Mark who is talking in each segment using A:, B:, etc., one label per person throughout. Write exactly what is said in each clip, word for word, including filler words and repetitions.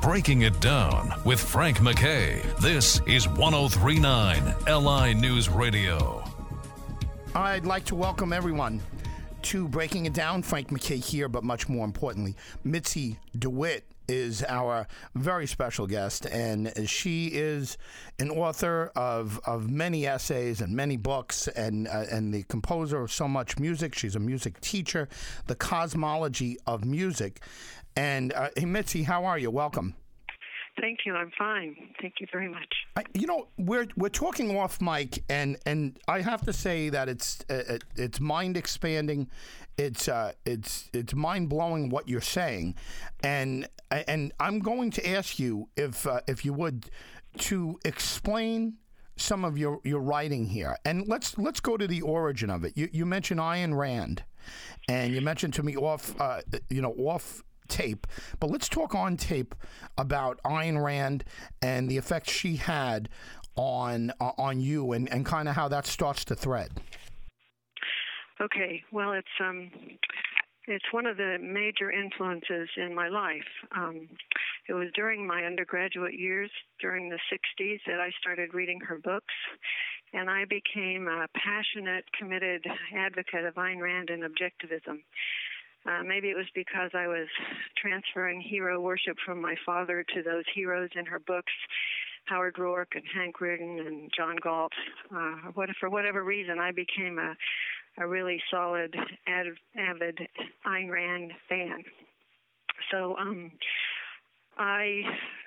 A: Breaking It Down with Frank MacKay. This is one oh three point nine L I News Radio.
B: I'd like to welcome everyone to Breaking It Down. Frank MacKay here, but much more importantly, Mitzi DeWitt is our very special guest, and she is an author of, of many essays and many books, and uh, and the composer of so much music. She's a music teacher, the cosmology of music. And uh, hey, Mitzi, how are you? Welcome.
C: Thank you. I'm fine. Thank you very much.
B: I, you know, we're we're talking off mic, and, and I have to say that it's uh, it's mind expanding, it's uh, it's it's mind blowing what you're saying, and and I'm going to ask you if uh, if you would to explain some of your, your writing here, and let's let's go to the origin of it. You you mentioned Ayn Rand, and you mentioned to me off uh, you know off. tape, but let's talk on tape about Ayn Rand and the effect she had on uh, on you, and, and kind of how that starts to thread.
C: Okay, well, it's um, it's one of the major influences in my life. Um, it was during my undergraduate years, during the sixties, that I started reading her books, and I became a passionate, committed advocate of Ayn Rand and objectivism. Uh, maybe it was because I was transferring hero worship from my father to those heroes in her books, Howard Rourke and Hank Rearden and John Galt. Uh, what, for whatever reason, I became a, a really solid, ad, avid Ayn Rand fan. So um, I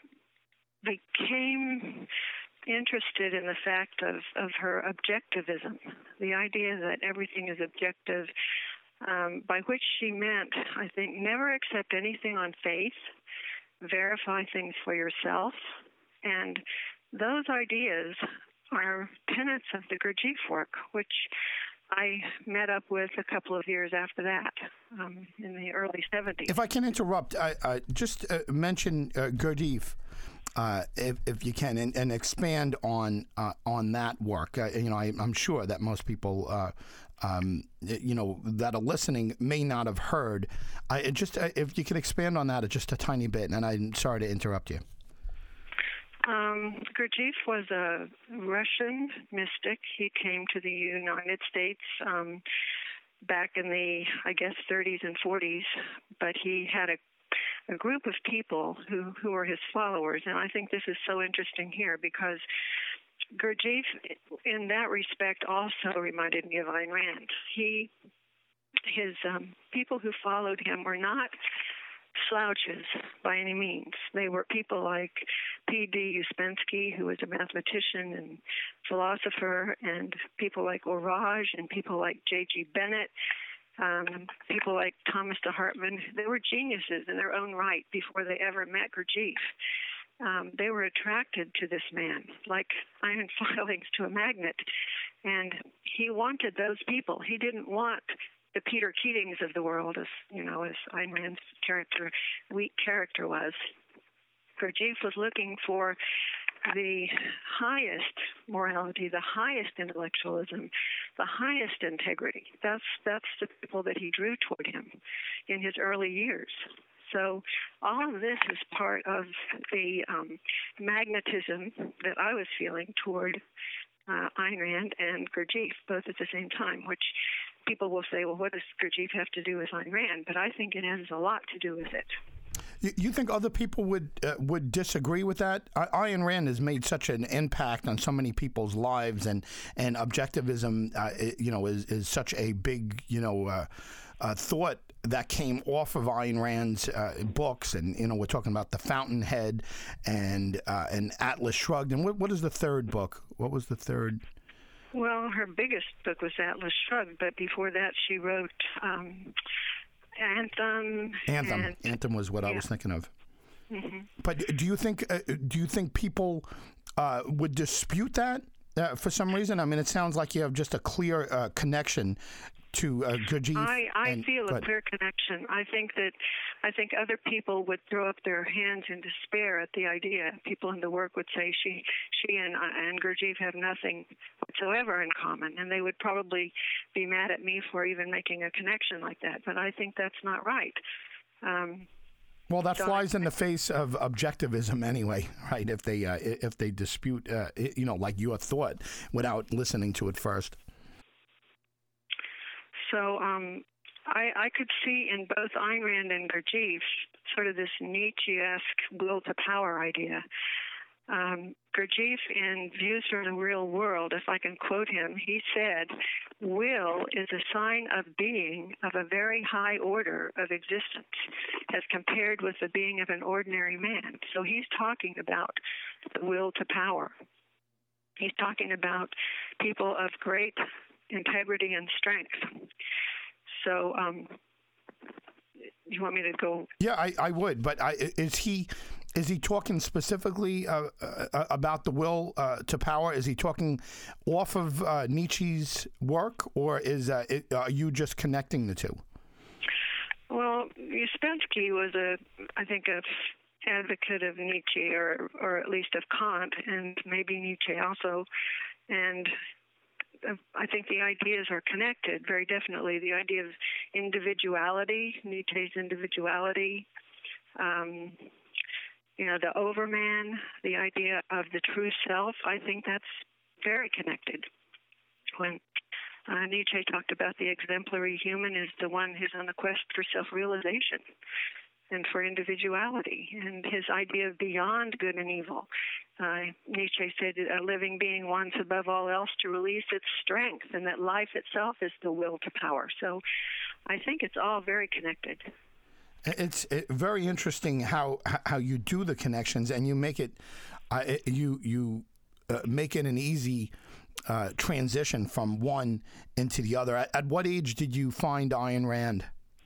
C: became interested in the fact of, of her objectivism, the idea that everything is objective, Um, by which she meant, I think, never accept anything on faith, verify things for yourself, and those ideas are tenets of the Gurdjieff work, which I met up with a couple of years after that, um, in the early seventies.
B: If I can interrupt, I, I just uh, mention uh, Gurdjieff. Uh, if, if you can, and, and expand on uh, on that work. Uh, you know, I, I'm sure that most people, uh, um, you know, that are listening may not have heard. I just uh, if you can expand on that just a tiny bit, and I'm sorry to interrupt you.
C: Um, Gurdjieff was a Russian mystic. He came to the United States um, back in the, I guess, thirties and forties, but he had a a group of people who, who were his followers. And I think this is so interesting here because Gurdjieff, in that respect, also reminded me of Ayn Rand. He, his um, people who followed him were not slouches by any means. They were people like P D Uspensky, who was a mathematician and philosopher, and people like Orage and people like J G Bennett. Um, people like Thomas de Hartmann, they were geniuses in their own right before they ever met Gurdjieff. Um, they were attracted to this man, like iron filings to a magnet, and he wanted those people. He didn't want the Peter Keatings of the world, as you know, as Ayn Rand's character, weak character was. Gurdjieff was looking for the highest morality, the highest intellectualism, the highest integrity. That's that's the people that he drew toward him in his early years. So all of this is part of the um, magnetism that I was feeling toward uh, Ayn Rand and Gurdjieff, both at the same time, which people will say, well, what does Gurdjieff have to do with Ayn Rand? But I think it has a lot to do with it.
B: You, you think other people would uh, would disagree with that? I, Ayn Rand has made such an impact on so many people's lives, and and objectivism, uh, you know, is, is such a big, you know, uh, uh, thought that came off of Ayn Rand's uh, books, and you know, we're talking about The Fountainhead and uh, and Atlas Shrugged, and what what is the third book? What was the third?
C: Well, her biggest book was Atlas Shrugged, but before that, she wrote. Um, Anthem.
B: Anthem.
C: And,
B: Anthem was what
C: yeah.
B: I was thinking of.
C: Mm-hmm.
B: But do you think uh, do you think people uh, would dispute that uh, for some reason? I mean, it sounds like you have just a clear uh, connection to uh, Gurdjieff.
C: I, I
B: and,
C: feel a
B: but,
C: clear connection. I think that I think other people would throw up their hands in despair at the idea. People in the work would say she she and and Gurdjieff have nothing whatsoever in common, and they would probably be mad at me for even making a connection like that. But I think that's not right. Um,
B: Well, that
C: So
B: flies
C: I-
B: in the face of objectivism anyway, right? If they uh, i- if they dispute, uh, i- you know, like your thought without listening to it first.
C: So um, I, I could see in both Ayn Rand and Gurdjieff sort of this Nietzsche-esque will to power idea. Um, Gurdjieff, in Views from the Real World, if I can quote him, he said, "Will is a sign of being of a very high order of existence as compared with the being of an ordinary man." So he's talking about the will to power. He's talking about people of great integrity and strength. So, um, you want me to go?
B: Yeah, I, I would, but I, is he is he talking specifically uh, uh, about the will uh, to power? Is he talking off of uh, Nietzsche's work, or is uh, it, are you just connecting the two?
C: Well, Uspensky was a, I think, a advocate of Nietzsche, or or at least of Kant, and maybe Nietzsche also, and I think the ideas are connected very definitely. The idea of individuality, Nietzsche's individuality, um, you know, the overman, the idea of the true self, I think that's very connected. When uh, Nietzsche talked about the exemplary human is the one who's on the quest for self-realization and for individuality, and his idea of beyond good and evil. Uh, Nietzsche said a living being wants above all else to release its strength, and that life itself is the will to power. So I think it's all very connected.
B: It's it, very interesting how how you do the connections, and you make it uh, you you uh, make it an easy uh, transition from one into the other. At, at what age did you find Ayn Rand?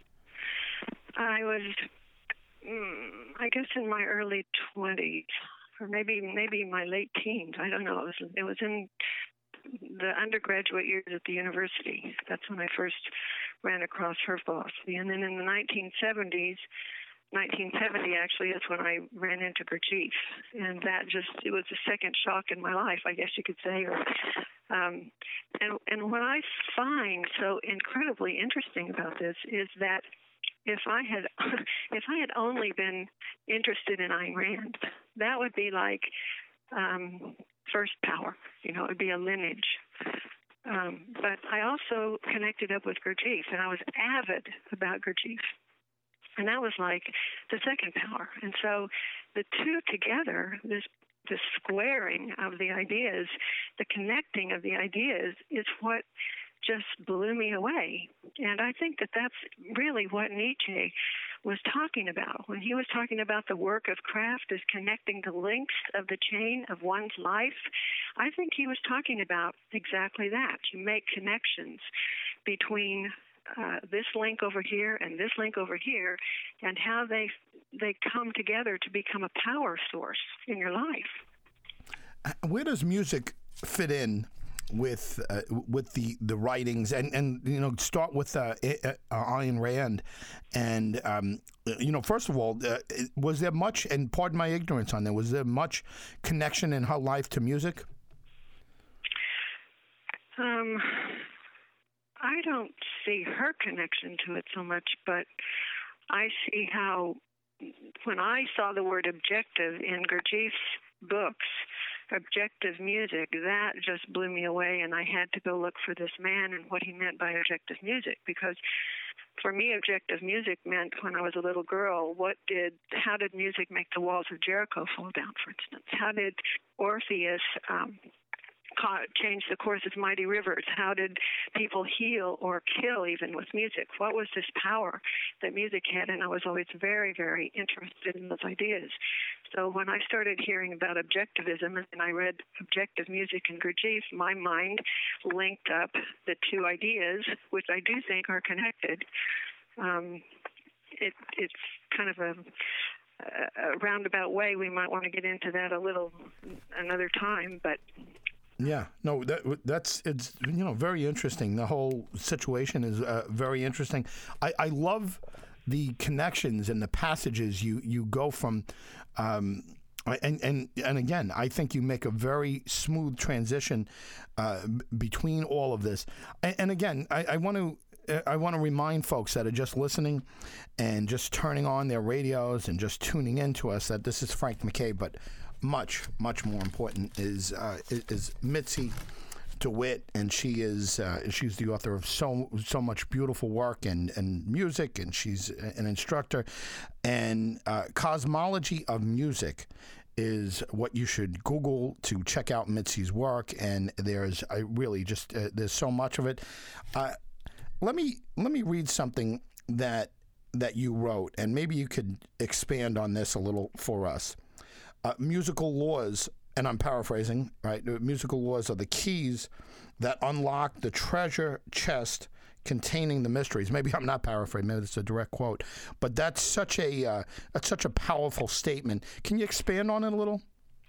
C: I was, mm, I guess, in my early twenties. Or maybe maybe my late teens. I don't know. It was it was in the undergraduate years at the university. That's when I first ran across her philosophy. And then in the nineteen seventies, nineteen seventy actually, that's when I ran into Gurdjieff. And that just, it was a second shock in my life, I guess you could say. Or, um, and, and what I find so incredibly interesting about this is that if I had if I had only been interested in Ayn Rand, that would be like um, first power. You know, it would be a lineage. Um, but I also connected up with Gurdjieff, and I was avid about Gurdjieff. And that was like the second power. And so the two together, this the squaring of the ideas, the connecting of the ideas, is what just blew me away. And I think that that's really what Nietzsche was talking about. When he was talking about the work of craft as connecting the links of the chain of one's life, I think he was talking about exactly that. You make connections between uh, this link over here and this link over here, and how they they come together to become a power source in your life.
B: Where does music fit in with uh, with the, the writings, and, and you know, start with uh, uh, Ayn Rand, and um, you know, first of all, uh, was there much, and pardon my ignorance on that, was there much connection in her life to music?
C: Um, I don't see her connection to it so much, but I see how when I saw the word objective in Gurdjieff's books, objective music, that just blew me away, and I had to go look for this man and what he meant by objective music, because for me, objective music meant, when I was a little girl, what did, how did music make the walls of Jericho fall down, for instance? How did Orpheus um, change the course of mighty rivers? How did people heal or kill even with music? What was this power that music had? And I was always very, very interested in those ideas. So when I started hearing about objectivism and I read objective music in Gurdjieff, my mind linked up the two ideas, which I do think are connected. Um, it, it's kind of a, a roundabout way. We might want to get into that a little another time, but
B: yeah, no, that that's it's you know very interesting. The whole situation is uh, very interesting. I, I love the connections and the passages you, you go from, um, and and and again, I think you make a very smooth transition uh, between all of this. And, and again, I, I want to I want to remind folks that are just listening and just turning on their radios and just tuning in to us that this is Frank MacKay, but much, much more important is uh, is Mitzi DeWitt, and she is uh, she's the author of so so much beautiful work and, and music, and she's an instructor. And uh, Cosmology of Music is what you should Google to check out Mitzi's work, and there's I really just uh, there's so much of it. Uh, let me let me read something that that you wrote, and maybe you could expand on this a little for us. Uh, musical laws. And I'm paraphrasing, right? Musical laws are the keys that unlock the treasure chest containing the mysteries. Maybe I'm not paraphrasing. Maybe it's a direct quote. But that's such a uh, that's such a powerful statement. Can you expand on it a little?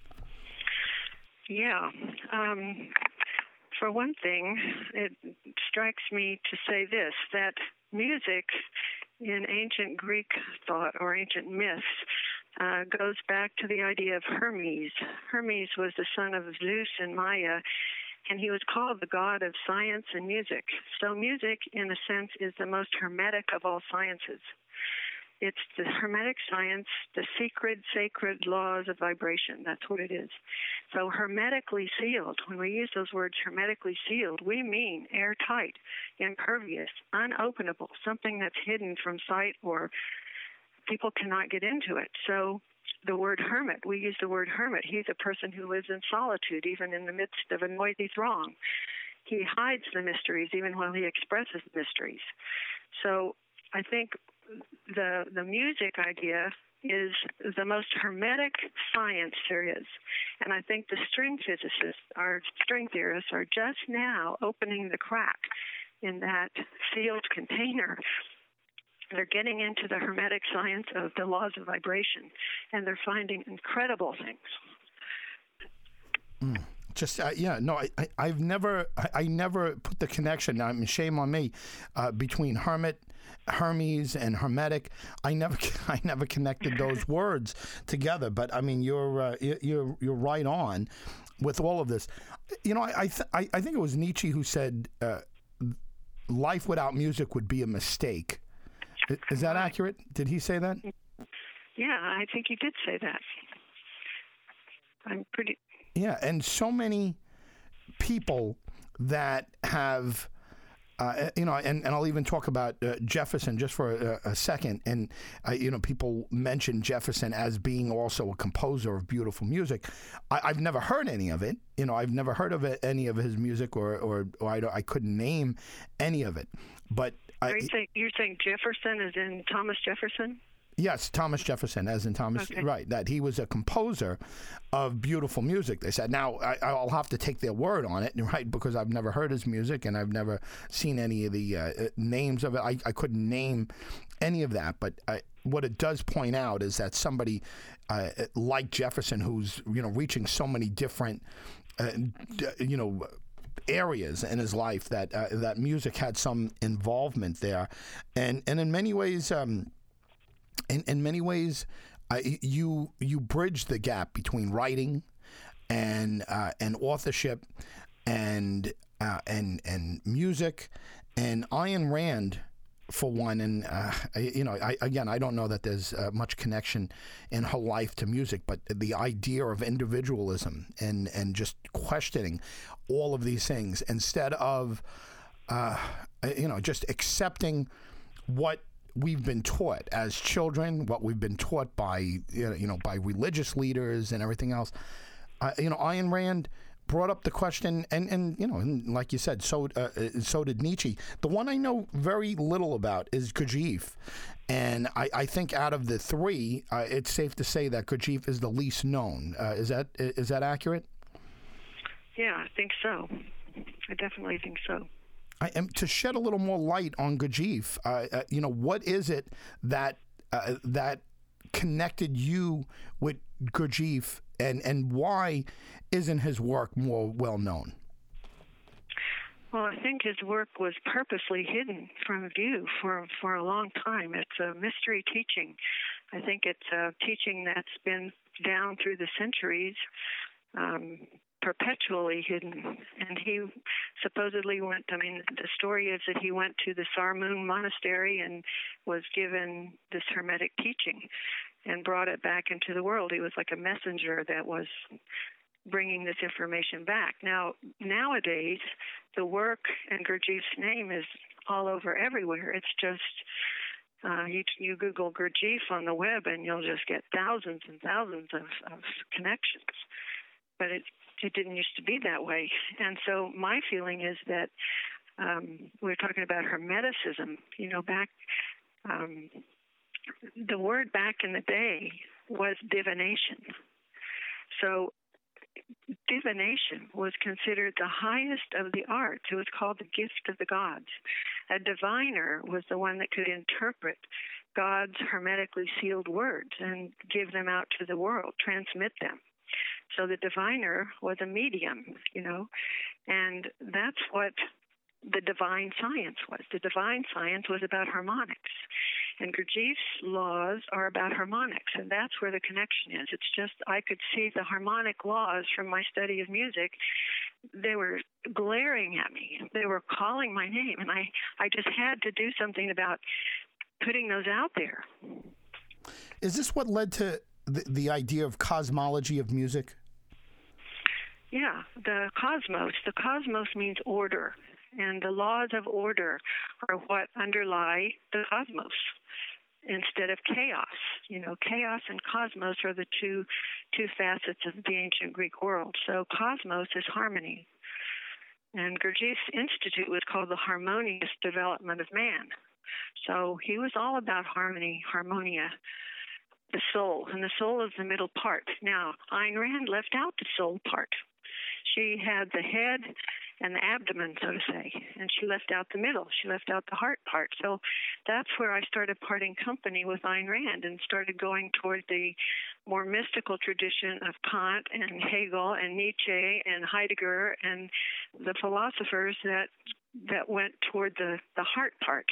C: Yeah. Um, for one thing, it strikes me to say this, that music in ancient Greek thought or ancient myths Uh, goes back to the idea of Hermes. Hermes was the son of Zeus and Maya, and he was called the god of science and music. So music, in a sense, is the most hermetic of all sciences. It's the hermetic science, the secret, sacred laws of vibration. That's what it is. So hermetically sealed, when we use those words hermetically sealed, we mean airtight, impervious, unopenable, something that's hidden from sight or people cannot get into it. So the word hermit, we use the word hermit. He's a person who lives in solitude, even in the midst of a noisy throng. He hides the mysteries, even while he expresses the mysteries. So I think the the music idea is the most hermetic science there is. And I think the string physicists, our string theorists, are just now opening the crack in that sealed container. They're getting into the hermetic science of the laws of vibration, and they're finding incredible things.
B: Mm. Just uh, yeah, no, I, I I've never I, I never put the connection. I mean, shame on me, uh, between hermit, Hermes, and hermetic. I never I never connected those words together. But I mean, you're uh, you're you're right on with all of this. You know, I I, th- I, I think it was Nietzsche who said, uh, "Life without music would be a mistake." Is that accurate? Did he say that?
C: Yeah, I think he did say that. I'm pretty...
B: Yeah, and so many people that have, uh, you know, and, and I'll even talk about uh, Jefferson just for a, a second. And, uh, you know, people mention Jefferson as being also a composer of beautiful music. I, I've never heard any of it. You know, I've never heard of it, any of his music, or, or, or I, I couldn't name any of it. But
C: Are you saying, you're saying Jefferson as in Thomas Jefferson?
B: Yes, Thomas Jefferson, as in Thomas,
C: okay.
B: Right, that he was a composer of beautiful music. They said, now I, I'll have to take their word on it, right, because I've never heard his music and I've never seen any of the uh, names of it. I, I couldn't name any of that, but I, what it does point out is that somebody uh, like Jefferson, who's, you know, reaching so many different, uh, you know, areas in his life, that uh, that music had some involvement there, and and in many ways, um, in in many ways, uh, you you bridge the gap between writing and uh, and authorship and uh, and and music, and Ayn Rand, for one, and uh, you know, I, again, I don't know that there's uh, much connection in her life to music, but the idea of individualism and and just questioning all of these things instead of, uh, you know, just accepting what we've been taught as children, what we've been taught by, you know, by religious leaders and everything else. Uh, you know, Ayn Rand brought up the question, and, and you know, and like you said, so uh, so did Nietzsche. The one I know very little about is Gurdjieff, and I, I think out of the three, uh, it's safe to say that Gurdjieff is the least known. Uh, is that is that accurate?
C: Yeah, I think so. I definitely think so.
B: I am to shed a little more light on Gurdjieff. Uh, uh, you know, what is it that uh, that connected you with Gurdjieff, and and why isn't his work more well known?
C: Well, I think his work was purposely hidden from view for for a long time. It's a mystery teaching. I think it's a teaching that's been down through the centuries. Um, perpetually hidden. And he supposedly went, I mean, the story is that he went to the Sarmoon Monastery and was given this Hermetic teaching and brought it back into the world. He was like a messenger that was bringing this information back. Now, nowadays, the work and Gurdjieff's name is all over everywhere. It's just, uh, you, you Google Gurdjieff on the web and you'll just get thousands and thousands of, of connections. But it, it didn't used to be that way. And so my feeling is that um, we're talking about Hermeticism, you know, back, um, the word back in the day was divination. So divination was considered the highest of the arts. It was called the gift of the gods. A diviner was the one that could interpret God's hermetically sealed words and give them out to the world, transmit them. So the diviner was a medium, you know, and that's what the divine science was. The divine science was about harmonics. And Gurdjieff's laws are about harmonics, and that's where the connection is. It's just I could see the harmonic laws from my study of music. They were glaring at me. They were calling my name, and I, I just had to do something about putting those out there.
B: Is this what led to the, the idea of cosmology of music?
C: Yeah, the cosmos. The cosmos means order, and the laws of order are what underlie the cosmos instead of chaos. You know, chaos and cosmos are the two two facets of the ancient Greek world. So cosmos is harmony. And Gurdjieff's institute was called the Harmonious Development of Man. So he was all about harmony, harmonia, the soul. And the soul is the middle part. Now, Ayn Rand left out the soul part. She had the head and the abdomen, so to say, and she left out the middle. She left out the heart part. So that's where I started parting company with Ayn Rand and started going toward the more mystical tradition of Kant and Hegel and Nietzsche and Heidegger and the philosophers that that went toward the, the heart part,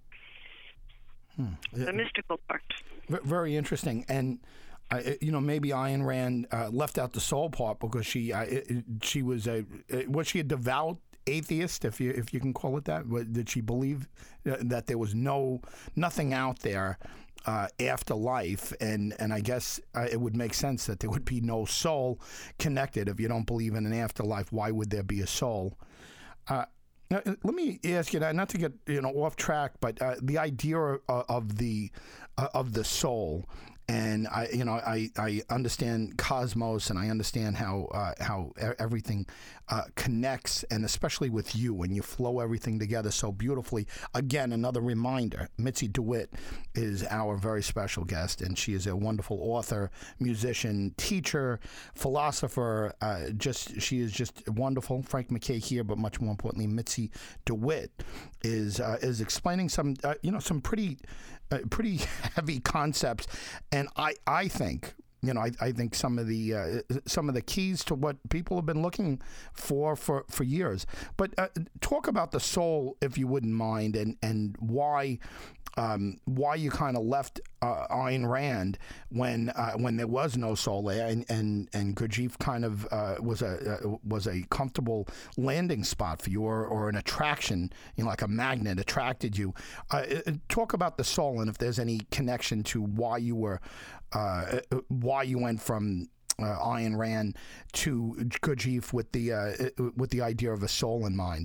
C: hmm. the mystical part.
B: Very interesting. And Uh, you know, maybe Ayn Rand uh, left out the soul part because she uh, it, she was a was she a devout atheist, if you if you can call it that? Did she believe that there was no nothing out there uh, after life? And and I guess uh, it would make sense that there would be no soul connected. If you don't believe in an afterlife, why would there be a soul? Uh, Now, let me ask you that, not to get you know off track, but uh, the idea of, of the uh, of the soul, and I you know I, I understand cosmos, and I understand how uh, how everything uh, connects, and especially with you when you flow everything together so beautifully. Again, another reminder: Mitzi DeWitt is our very special guest, and she is a wonderful author, musician, teacher, philosopher. Uh, just she is just wonderful. Frank MacKay here, but much more importantly, Mitzi DeWitt is uh, is explaining some uh, you know some pretty uh, pretty heavy concepts, and I I think you know I, I think some of the uh, some of the keys to what people have been looking for for, for years. But uh, talk about the soul, if you wouldn't mind, and and why. Um, why you kind of left uh, Ayn Rand when uh, when there was no soul there, and and, and Gurdjieff kind of uh, was a uh, was a comfortable landing spot for you, or, or an attraction, you know, like a magnet attracted you. Uh, talk about the soul, and if there's any connection to why you were uh, why you went from uh, Ayn Rand to Gurdjieff with the uh, with the idea of a soul in mind.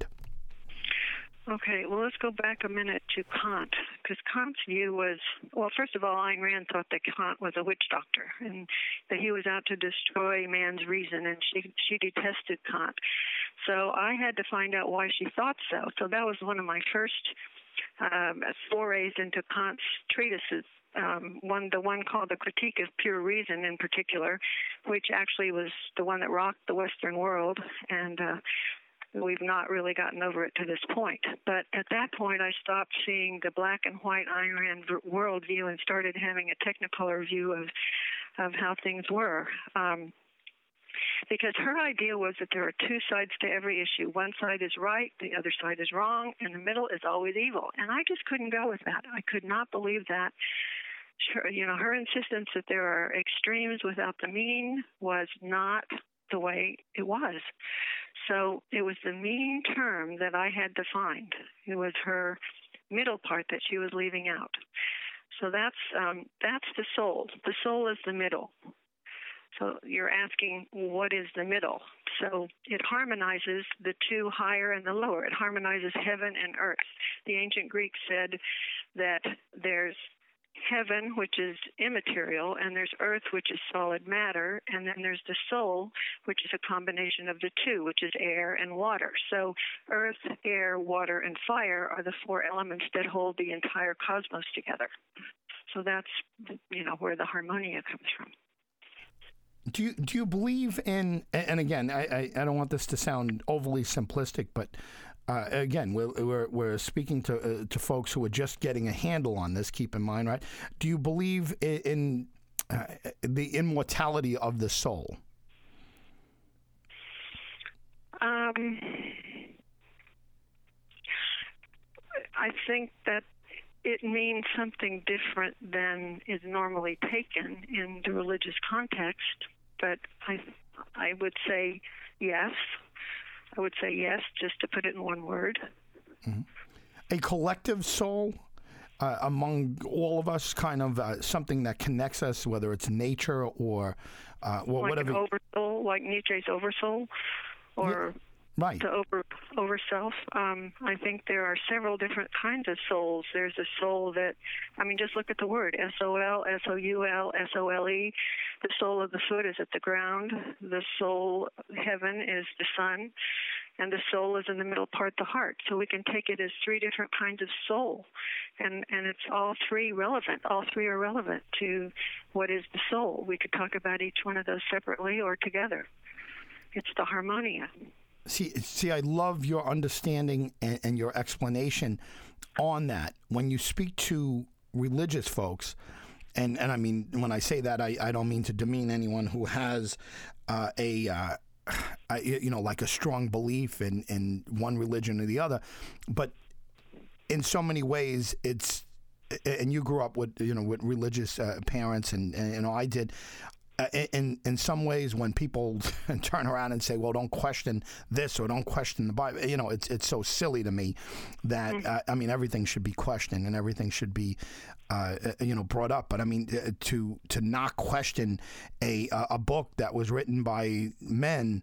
C: Okay, well, let's go back a minute to Kant, because Kant's view was, well, first of all, Ayn Rand thought that Kant was a witch doctor and that he was out to destroy man's reason, and she she detested Kant. So I had to find out why she thought so. So that was one of my first um, forays into Kant's treatises. Um, one, the one called The Critique of Pure Reason in particular, which actually was the one that rocked the Western world, and uh, we've not really gotten over it to this point. But at that point, I stopped seeing the black and white Ayn Rand worldview and started having a technicolor view of of how things were. Um, because her idea was that there are two sides to every issue. One side is right, the other side is wrong, and the middle is always evil. And I just couldn't go with that. I could not believe that. Sure, you know, her insistence that there are extremes without the mean was not the way it was. So it was the meaning term that I had to find. It was her middle part that she was leaving out. So that's um, that's the soul. The soul is the middle. So you're asking, what is the middle? So it harmonizes the two higher and the lower. It harmonizes heaven and earth. The ancient Greeks said that there's heaven, which is immaterial, and there's earth, which is solid matter, and then there's the soul, which is a combination of the two, which is air and water. So earth, air, water, and fire are the four elements that hold the entire cosmos together. So that's, you know, where the harmonia comes from.
B: Do you do you believe in? And again, I I, I don't want this to sound overly simplistic, but uh, again, we're, we're we're speaking to uh, to folks who are just getting a handle on this. Keep in mind, right? Do you believe in, in uh, the immortality of the soul?
C: Um, I think that it means something different than is normally taken in the religious context. But I, I would say yes. I would say yes, just to put it in one word.
B: Mm-hmm. A collective soul uh, among all of us, kind of uh, something that connects us, whether it's nature or uh, well,
C: like
B: whatever.
C: An oversoul, like Nietzsche's oversoul, or
B: yeah. Right.
C: The over over self. Um, I think there are several different kinds of souls. There's a soul that, I mean, just look at the word S O L, S O U L, S O L E. The sole of the foot is at the ground. The soul, heaven, is the sun, and the soul is in the middle part, the heart. So we can take it as three different kinds of soul, and and it's all three relevant. All three are relevant to what is the soul. We could talk about each one of those separately or together. It's the harmonia.
B: See, see, I love your understanding and, and your explanation on that. When you speak to religious folks, and, and I mean, when I say that, I, I don't mean to demean anyone who has uh, a, uh, a, you know, like a strong belief in, in one religion or the other. But in so many ways, it's, and you grew up with, you know, with religious uh, parents, and, and, you know, I did. Uh, in in some ways, when people turn around and say, "Well, don't question this or don't question the Bible," you know, it's it's so silly to me that uh, I mean, everything should be questioned and everything should be, uh, you know, brought up. But I mean, to to not question a a book that was written by men,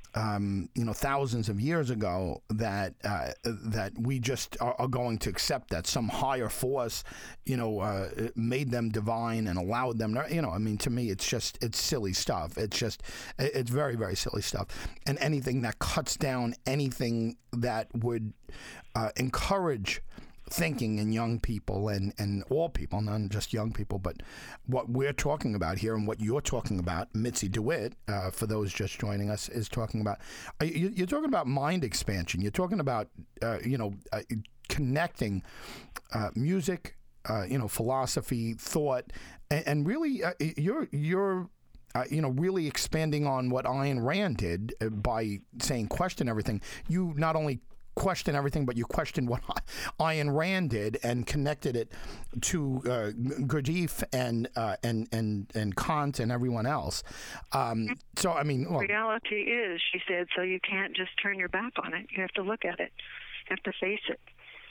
B: Um, you know, thousands of years ago, that uh, that we just are, are going to accept that some higher force, you know, uh, made them divine and allowed them to, you know, I mean, to me, it's just, it's silly stuff. It's just, it's very, very silly stuff. And anything that cuts down anything that would uh, encourage thinking in young people and, and all people, not just young people, but what we're talking about here and what you're talking about, Mitzi DeWitt, uh, for those just joining us, is talking about. Uh, you, you're talking about mind expansion. You're talking about, uh, you know, uh, connecting uh, music, uh, you know, philosophy, thought, and, and really, uh, you're you're. Uh, you know, really expanding on what Ayn Rand did uh, by saying question everything. You not only question everything, but you question what Ayn Rand did and connected it to uh, Gurdjieff and uh, and and and Kant and everyone else. Um, so I mean, well,
C: reality is, she said, so you can't just turn your back on it. You have to look at it. You have to face it.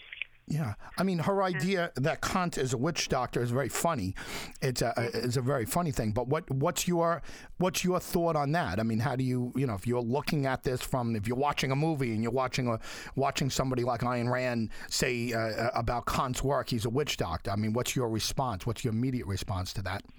B: Yeah, I mean, her idea that Kant is a witch doctor is very funny. It's a it's a very funny thing. But what what's your what's your thought on that? I mean, how do you you know if you're looking at this from if you're watching a movie and you're watching a watching somebody like Ayn Rand say uh, about Kant's work, he's a witch doctor. I mean, what's your response? What's your immediate response to that?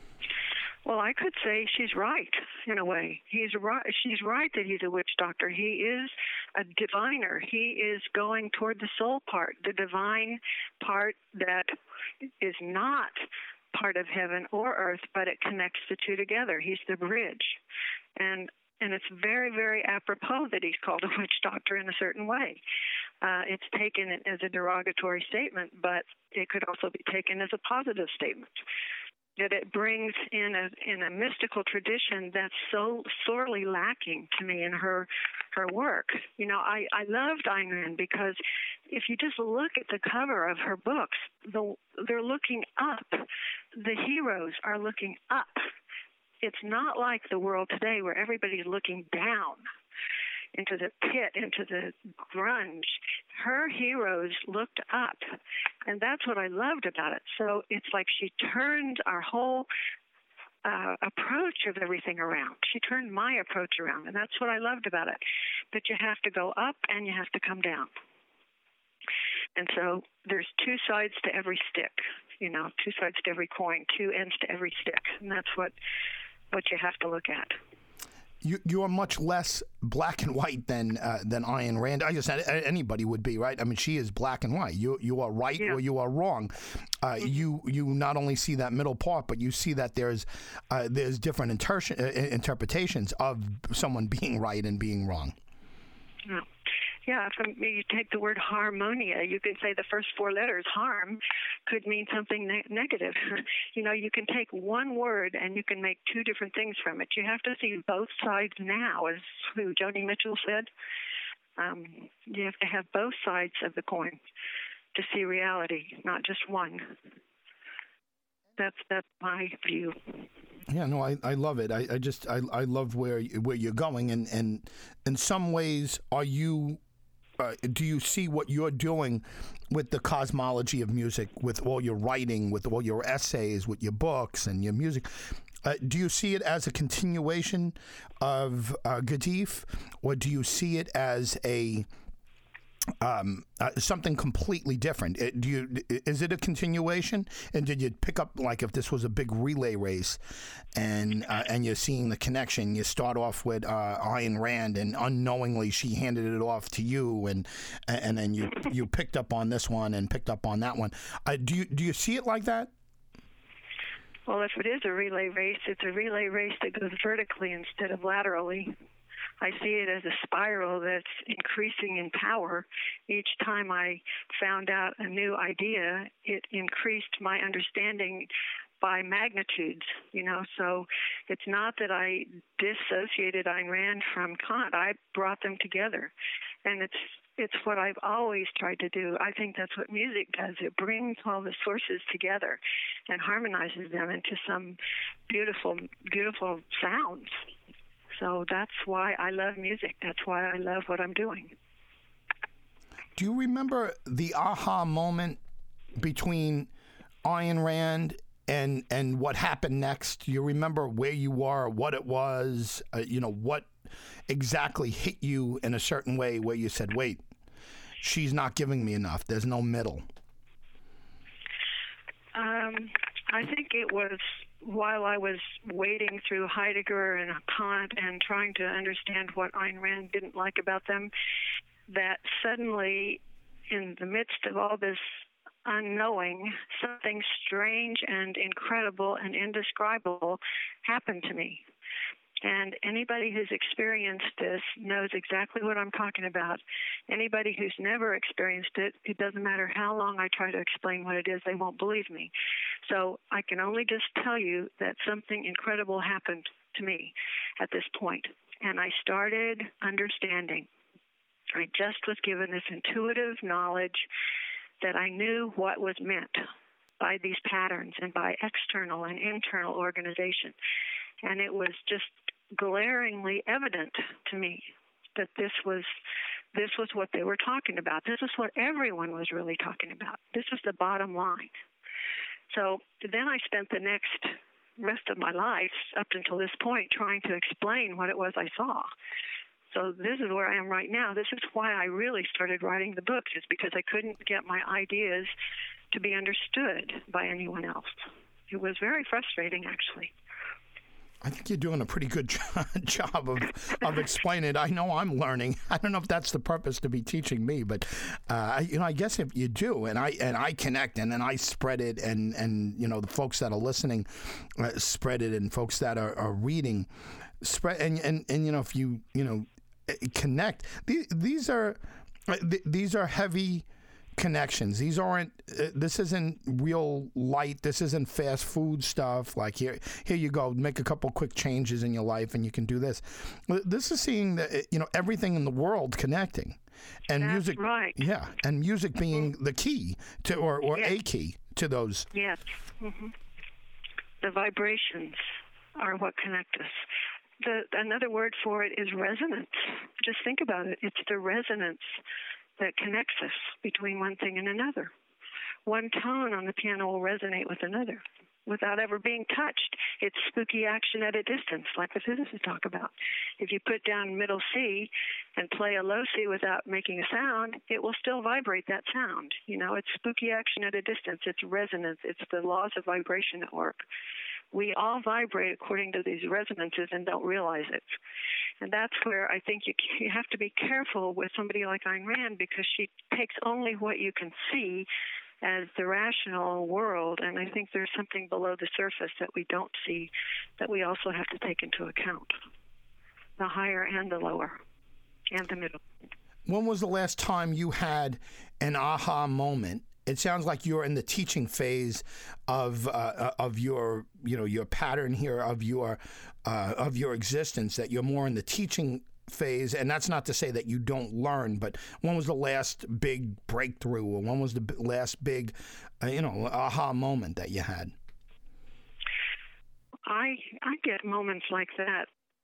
C: Well, I could say she's right in a way. He's right. She's right that he's a witch doctor. He is a diviner. He is going toward the soul part, the divine part that is not part of heaven or earth, but it connects the two together. He's the bridge. And and it's very, very apropos that he's called a witch doctor in a certain way. Uh, it's taken as a derogatory statement, but it could also be taken as a positive statement. That it brings in a in a mystical tradition that's so sorely lacking to me in her her work. You know, I, I loved Ayn Rand because if you just look at the cover of her books, the, they're looking up. The heroes are looking up. it's not like the world today where everybody's looking down into the pit, into the grunge. Her heroes looked up, and that's what I loved about it. So it's like she turned our whole uh, approach of everything around. She turned my approach around, and that's what I loved about it. But you have to go up and you have to come down. And so there's two sides to every stick, you know, two sides to every coin, two ends to every stick, and that's what what you have to look at.
B: You you are much less black and white than uh, than Ayn Rand. I guess anybody would be, right? I mean, she is black and white. You you are right
C: yeah.
B: or you are wrong. Uh,
C: mm-hmm.
B: You you not only see that middle part, but you see that there's uh, there's different inter- interpretations of someone being right and being wrong.
C: Yeah. Yeah, if you take the word harmonia, you could say the first four letters, harm, could mean something ne- negative. You know, you can take one word and you can make two different things from it. You have to see both sides now, as who Joni Mitchell said. Um, you have to have both sides of the coin to see reality, not just one. That's that's my view.
B: Yeah, no, I, I love it. I, I just I, I love where where you're going, and, and in some ways, are you uh, do you see what you're doing with the cosmology of music, with all your writing, with all your essays, with your books and your music? Uh, do you see it as a continuation of uh, Gadif, or do you see it as a Um, uh, something completely different? It, do you is it a continuation? And did you pick up, like, if this was a big relay race, and uh, and you're seeing the connection? You start off with uh, Ayn Rand, and unknowingly she handed it off to you, and and then you you picked up on this one and picked up on that one. Uh, do you do you see it like that?
C: Well, if it is a relay race, it's a relay race that goes vertically instead of laterally. I see it as a spiral that's increasing in power. Each time I found out a new idea, it increased my understanding by magnitudes, you know. So it's not that I dissociated Ayn Rand from Kant. I brought them together. And it's it's what I've always tried to do. I think that's what music does. It brings all the sources together and harmonizes them into some beautiful, beautiful sounds. So that's why I love music. That's why I love what I'm doing.
B: Do you remember the aha moment between Ayn Rand and and what happened next? Do you remember where you were, what it was, uh, you know, what exactly hit you in a certain way where you said, wait, she's not giving me enough. There's no middle.
C: Um, I think it was while I was wading through Heidegger and Kant and trying to understand what Ayn Rand didn't like about them, that suddenly, in the midst of all this unknowing, something strange and incredible and indescribable happened to me. And anybody who's experienced this knows exactly what I'm talking about. Anybody who's never experienced it, it doesn't matter how long I try to explain what it is, they won't believe me. So I can only just tell you that something incredible happened to me at this point. And I started understanding. I just was given this intuitive knowledge that I knew what was meant by these patterns and by external and internal organization. And it was just glaringly evident to me that this was this was what they were talking about. This is what everyone was really talking about. This is the bottom line. So then I spent the next rest of my life up until this point trying to explain what it was I saw. So this is where I am right now. This is why I really started writing the books, is because I couldn't get my ideas to be understood by anyone else. It was very frustrating, actually.
B: I think you're doing a pretty good job of of explaining it. I know I'm learning. I don't know if that's the purpose to be teaching me, but uh, you know, I guess if you do, and I and I connect, and then I spread it, and and you know, the folks that are listening uh, spread it, and folks that are, are reading spread, and, and and you know, if you you know connect, these these are these are heavy connections. These aren't, uh, this isn't real light. This isn't fast food stuff. Like here, here you go, make a couple quick changes in your life and you can do this. This is seeing that, you know, everything in the world connecting, and
C: That's
B: music,
C: right.
B: yeah, and music being the key to, or, or
C: yes.
B: a key to those.
C: Yes. Mm-hmm. The vibrations are what connect us. The, another word for it is resonance. Just think about it. It's the resonance that connects us between one thing and another. One tone on the piano will resonate with another without ever being touched. It's spooky action at a distance, like the physicists talk about. If you put down middle C and play a low C without making a sound, it will still vibrate that sound. You know, it's spooky action at a distance. It's resonance. It's the laws of vibration at work. We all vibrate according to these resonances and don't realize it. And that's where I think you, you have to be careful with somebody like Ayn Rand, because she takes only what you can see as the rational world, and I think there's something below the surface that we don't see that we also have to take into account, the higher and the lower and the middle.
B: When was the last time you had an aha moment? It sounds like you're in the teaching phase of uh, of your you know your pattern here of your uh, of your existence, that you're more in the teaching phase, and that's not to say that you don't learn, but when was the last big breakthrough, or when was the b- last big uh, you know aha moment that you had?
C: I I get moments like that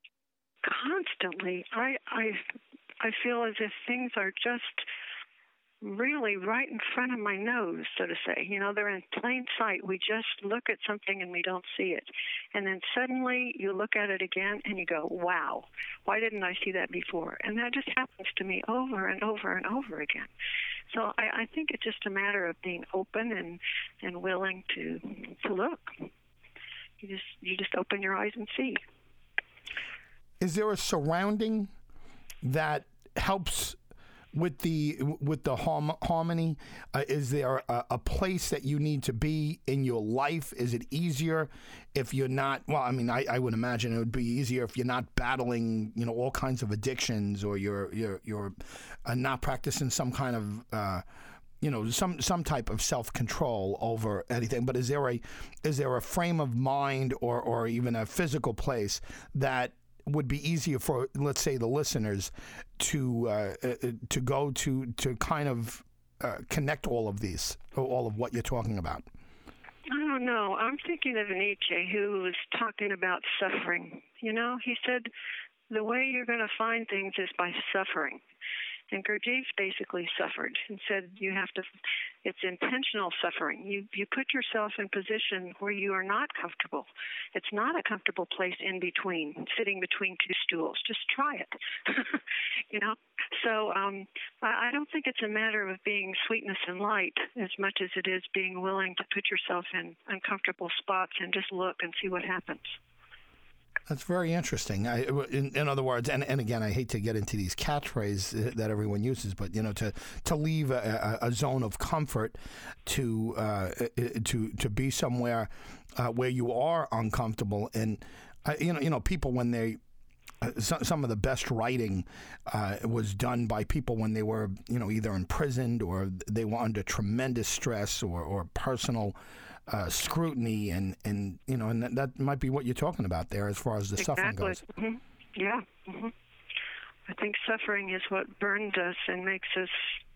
C: constantly. I I I feel as if things are just really right in front of my nose, so to say. You know, they're in plain sight. We just look at something and we don't see it. And then suddenly you look at it again and you go, wow, why didn't I see that before? And that just happens to me over and over and over again. So I, I think it's just a matter of being open and, and willing to to look. You just you just open your eyes and see.
B: Is there a surrounding that helps with the with the harm, harmony? Uh, is there a, a place that you need to be in your life? Is it easier if you're not? Well, I mean, I, I would imagine it would be easier if you're not battling, you know, all kinds of addictions, or you're you're you're uh, not practicing some kind of uh, you know some some type of self control over anything. But is there a is there a frame of mind, or or even a physical place that would be easier for, let's say, the listeners to uh, uh, to go to to kind of uh, connect all of these, all of what you're talking about?
C: I don't know. I'm thinking of Nietzsche, who was talking about suffering. You know, he said the way you're going to find things is by suffering. And Gurdjieff basically suffered and said you have to, it's intentional suffering. You you put yourself in position where you are not comfortable. It's not a comfortable place in between, sitting between two stools. Just try it, you know? So um, I, I don't think it's a matter of being sweetness and light as much as it is being willing to put yourself in uncomfortable spots and just look and see what happens.
B: That's very interesting. I, in, in other words, and, and again, I hate to get into these catchphrases that everyone uses, but you know, to to leave a, a, a zone of comfort, to uh, to to be somewhere uh, where you are uncomfortable, and uh, you know, you know, people when they. Uh, so, some of the best writing uh, was done by people when they were, you know, either imprisoned or they were under tremendous stress or, or personal uh, scrutiny, and, and you know, and that, that might be what you're talking about there as far as the
C: exactly.
B: suffering goes.
C: Mm-hmm. Yeah. Mm-hmm. I think suffering is what burns us and makes us,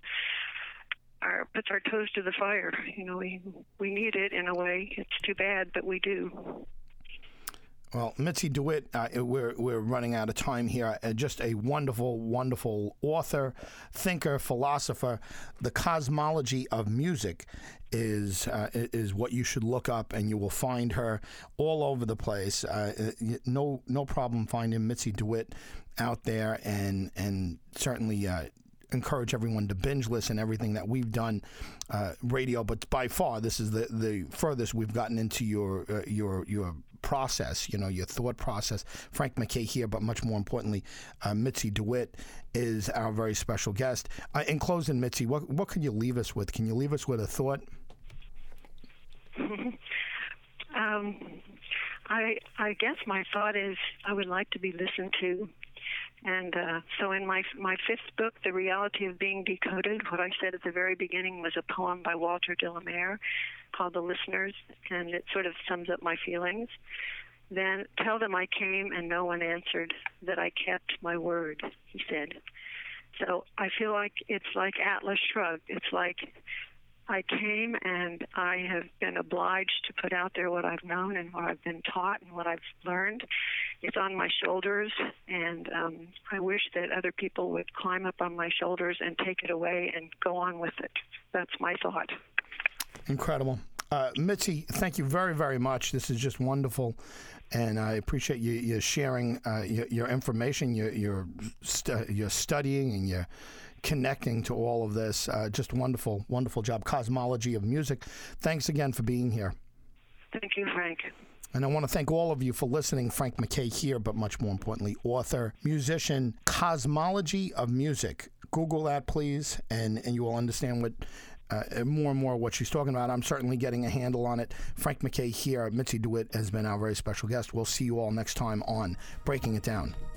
C: our puts our toes to the fire. You know, we we need it in a way. It's too bad, but we do.
B: Well, Mitzi DeWitt, uh, we're we're running out of time here. Uh, just a wonderful, wonderful author, thinker, philosopher. The Cosmology of Music is uh, is what you should look up, and you will find her all over the place. Uh, no no problem finding Mitzi DeWitt out there, and and certainly. Uh, encourage everyone to binge listen everything that we've done uh, radio, but by far this is the, the furthest we've gotten into your uh, your your process, you know, your thought process. Frank MacKay here, but much more importantly, uh, Mitzi DeWitt is our very special guest. Uh, in closing, Mitzi, what what can you leave us with? Can you leave us with a thought?
C: um, I I guess my thought is I would like to be listened to. And uh, so in my my fifth book, The Reality of Being Decoded, what I said at the very beginning was a poem by Walter de la Mare called The Listeners, and it sort of sums up my feelings. Then, tell them I came and no one answered, that I kept my word, he said. So I feel like it's like Atlas Shrugged. It's like I came and I have been obliged to put out there what I've known and what I've been taught and what I've learned. It's on my shoulders, and um, I wish that other people would climb up on my shoulders and take it away and go on with it. That's my thought.
B: Incredible. Uh, Mitzi, thank you very, very much. This is just wonderful, and I appreciate you, you sharing uh, your, your information, your your, stu- your studying, and your connecting to all of this. Uh, just wonderful, wonderful job. Cosmology of Music. Thanks again for being here.
C: Thank you, Frank.
B: And I want to thank all of you for listening. Frank MacKay here, but much more importantly, author, musician, Cosmology of Music. Google that, please, and, and you will understand what uh, more and more what she's talking about. I'm certainly getting a handle on it. Frank MacKay here. Mitzi DeWitt has been our very special guest. We'll see you all next time on Breaking It Down.